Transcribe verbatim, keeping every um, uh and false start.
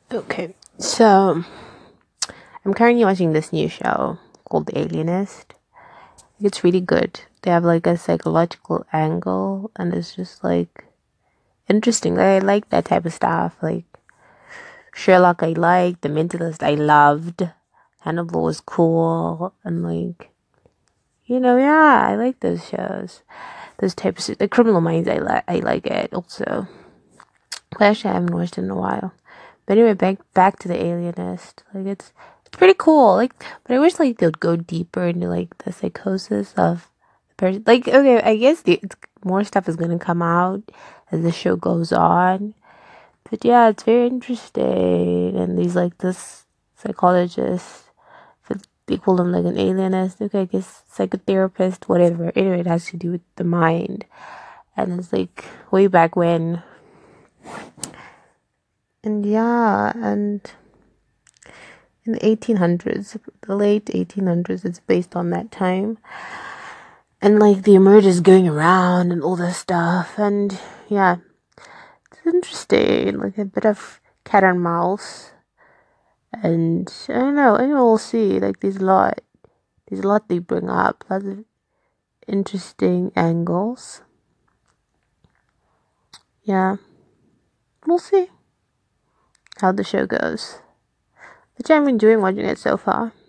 Okay, so I'm currently watching this new show called The Alienist. It's really good. They have like a psychological angle, and it's just like interesting. I like that type of stuff. Like Sherlock, I liked. The Mentalist, I loved. Hannibal was cool, and like you know, yeah, I like those shows. Those types of the Criminal Minds, I like. I like it also. But actually, I haven't watched it in a while. But anyway, back back to The Alienist. Like it's it's pretty cool. Like, but I wish like they'd go deeper into like the psychosis of the person. Like, okay, I guess the, it's, more stuff is gonna come out as the show goes on. But yeah, it's very interesting. And these like this psychologist, but they call him like an alienist. Okay, I guess psychotherapist, whatever. Anyway, it has to do with the mind. And it's like way back when. And yeah, and in the eighteen hundreds, the late eighteen hundreds, it's based on that time. And like the emergers going around and all this stuff. And yeah, it's interesting. Like a bit of cat and mouse. And I don't know, I don't know, we'll see. Like there's a lot, there's a lot they bring up. Lots of interesting angles. Yeah, we'll see how the show goes. But yeah, I'm enjoying watching it so far.